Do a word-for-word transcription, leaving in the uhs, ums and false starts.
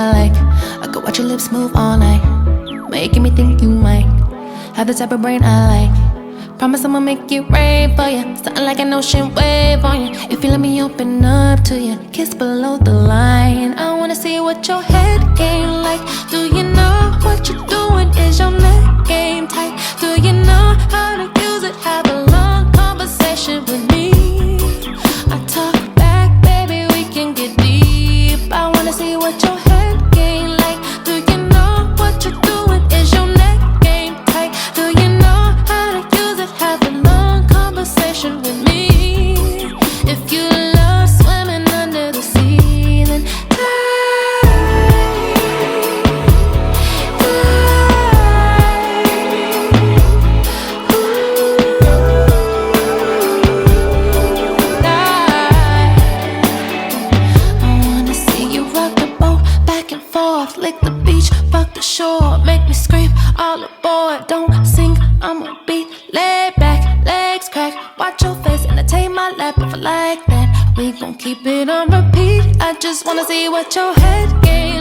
like. I could watch your lips move all night, making me think you might have the type of brain I like. Promise I'ma make it rain for you, something like an ocean wave on you. If you let me open up to you, kiss below the line. I wanna see what your head game like. Do you know what you're doing? Is your neck game tight? Do you know how to use it? Have a long conversation with me. I talk back, baby, we can get deep. I wanna see what your head game like. Do you know what you're doing? Is your neck game tight? Do you know how to use it? Have a long conversation with me. If you love swimming under the sea, then lick the beach, fuck the shore, make me scream all aboard. Don't sing, I'ma beat, lay back, legs crack. Watch your face, entertain my lap. If I like that, we gon' keep it on repeat. I just wanna see what your head game